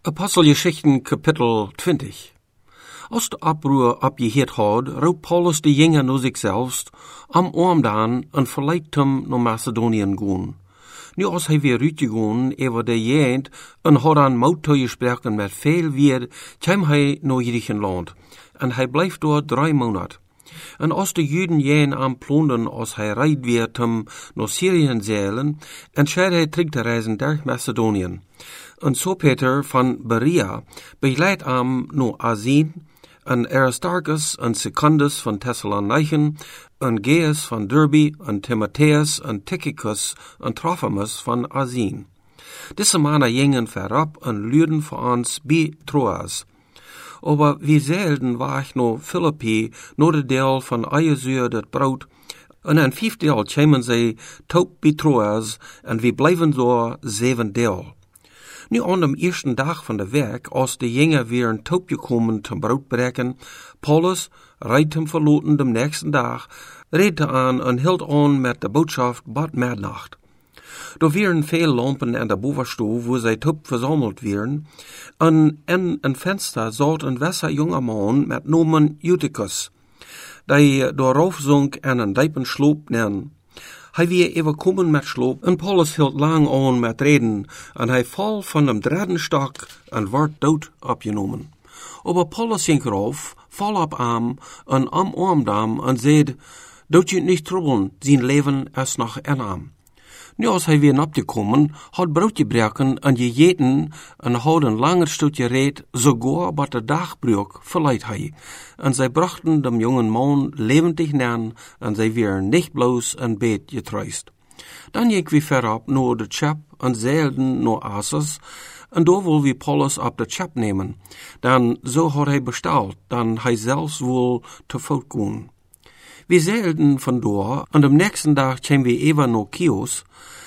Apostelgeschichten Kapitel 20. Als de oproer opgeheerd had, roep Paulus de jongen naar zichzelf, am oomdaan en verleidt hem naar Macedoniën gaan. Nu als hij weer uitgegaan, over de jent, en had aan mout gesproken met veel weer, kwam hij naar Griechenland, en hij blijft door 3 maanden. En als de Juden jen aan plunderen, als hij rijdt weer hem naar Syrië zeilen, en scheid hij terug te reizen door Macedonië. En Sopater van Berea begeleidt hem naar Athene, en Aristarchus en Secundus van Thessalonichen, en Gaius van Derbe, en Timotheus en Tychicus en Trophimus van Athene. Deze mannen gingen verab en luiden voor ons bij Troas. Aber wir zeilden weg naar Philippi, naar de deel van Aiezuur dat brood, en een 5 deel kwamen zij tot bij Troas, en we blijven door 7 deel. Nu aan de eerste dag van de week, als de jongen weer een top gekomen te brood breken, Paulus rijdt hem verloten de nächsten dag, reed aan en hield aan met de boodschap bad middernacht. Er waren veel lampen aan de bovenstoel, waar zij top verzameld werden, en in een venster zat een wijze jonge man met naam Eutychus, die dooraf zonk en een diepen sloop nemen. Hij weer even komen met sloop, en Paulus hield lang aan met reden, en hij val van de dredenstok en werd dood opgenomen. Aber Paulus ging eraf, val op hem, en omarmde en zei, doet je niet trouwen, zijn leven is nog in hem. Nu als hij weer opgekomen, had brood gebreken en gegeten en had een langer stukje reed, sogar wat de dagbroek verleidt hij. En zij brachten dem jongen man levendig neer en zij weer niet bloos en beet getruist. Dan ging we verop naar de schip en zeilden naar Assos, en daar wil we Paulus op de schip nemen. Dan zo had hij besteld, dan hij zelfs wil te voet gaan. We zeilden vandoor en de nächsten dag kwamen we even naar Chios.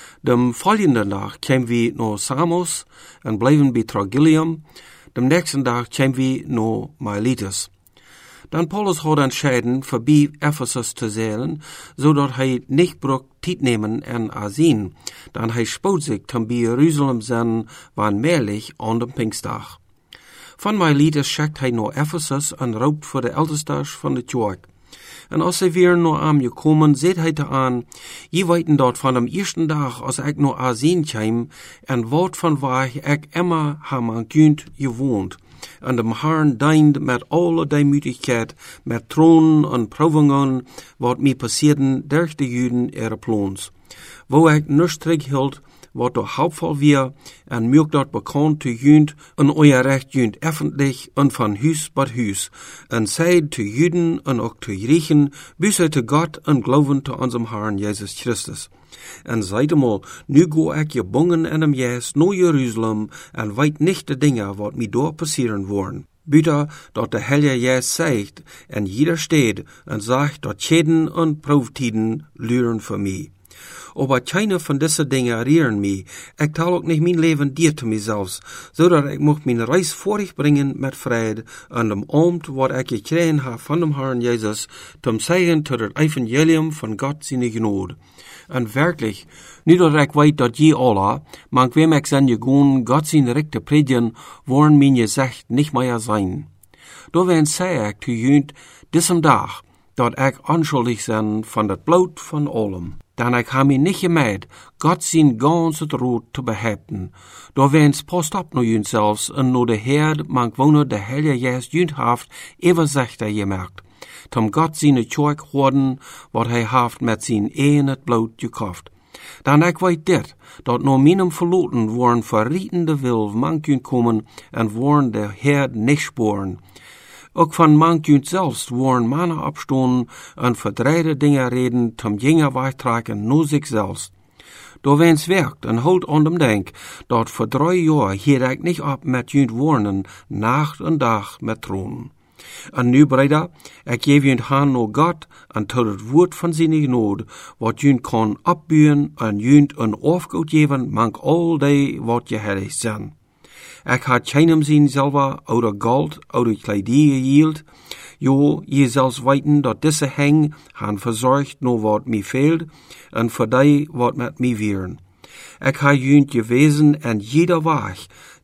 De volgende dag kwamen we naar Samos en bleven bij Trogyllium. De nächsten dag kwamen we naar Miletus. Dan Paulus had entschieden voorbij Ephesus te zeilen, zodat hij niet broek tijd nemen en Athene. Dan hij spoot zich ten bij Jeruzalem zijn wanneerlich aan de Pinkstdag. Van Miletus schickt hij naar Ephesus en roept voor de ältestes van de kerk. En als hij weer naar hem gekomen, zet hij te aan, je weten dat van de eerste dag, als ik naar Athene kwam, en wat van waar ik immer hem aan kunt gewoond. En de Herrn deint met alle deemutigheid, met tronen en provingen, wat mij passeerden door de Juden plons. Wo ik nustrig hield, wat de Hauptfall weer, en mögt dat bekend te junt, en euer recht junt öffentlich, en van huis tot huis, en seid te Juden en ook te Griechen, bis te Gott en geloven te unserem Herrn Jesus Christus. En zeid eenmaal, nu go ik je bongen en hem jes naar Jeruzalem, en weet niet de dingen wat mij door passeren worden. Buiten dat de Heilige Jes zegt, en jeder steht, en zegt dat Schäden en Proeftiden luren voor mij. Aber keine von diese Dinge rieren mich. Ich tal auch nicht mein Leben dir zu mir selbst, zodat ich mocht mijn reis vorig bringen mit Friede an dem Abend, wat ich gekregen habe von dem Herrn Jesus, zum Zeigen zu das Evangelium von Gott seine Gnade. Und wirklich, nu dat ich weet dat je alle, man wem ich sein gegaan, Gott seine Rechte predigen, wollen mein Gesicht nicht mehr sein. Da werden sei ich zu jünd, diesem Tag, dat ich anschuldig sein von dat Blut von allem. Dan ik ha mij niet gemeid, Gott zijn ganze Rot te behaupten. Da wens post op naar jun zelfs, en naar de Heer, man gewonnen de Heilige Geest jun haft, even zegt hij gemerkt. Tom Gott zijn kerk hoorden, wat hij haft met zijn het bloed gekocht. Dan ik weet dit, dat naar meinem verloten worden verrietende wil man kunt komen, en worden de Heer niet sporen. Ook van man kunt zelfs worden mannen opstonden en verdreide dingen reden zum jinger wegtrekken naar zichzelf. Door wens werkt en houdt aan dem denk, dat voor 3 jaar hier ik niet op met junt wonen, nacht en dag met tronen. En nu, breder, ik geef junt hand naar God en tot het woord van zijn genade, wat junt kan opbuien en junt een afgoed geven, mank al die wat je heilig zijn. Ik had keinem zien selber, oder Gold, oder Kleidie gehield. Jo, je zelfs weten dat deze heng han verzorgd no wat mij fehlt, en voor die wat met mij wieren. Ik ha junt gewezen en jeder Weg,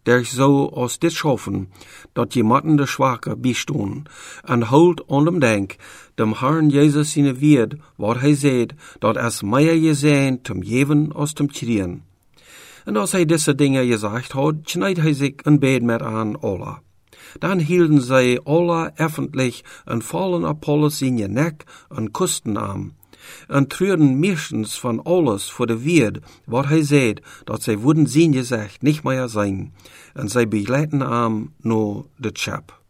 der zo als dit schaffen, dat jemanden de Schwache bistun, en holt aan dem denk, dem Herrn Jesus seine Wied, wat hij zegt, dat es meer je zijn zum Jeven als zum Kriegen. En als hij diese Dinge gesagt hat, schneid hij zich een Bed met aan alle. Dan hielden zij alle öffentlich en vallen Apollos in je nek en kusten aan. En treurden meestens van alles voor de Wied, wat hij zei, dat zij wouden zijn gezegd niet meer zijn. En zij begleiten aan naar de Chap.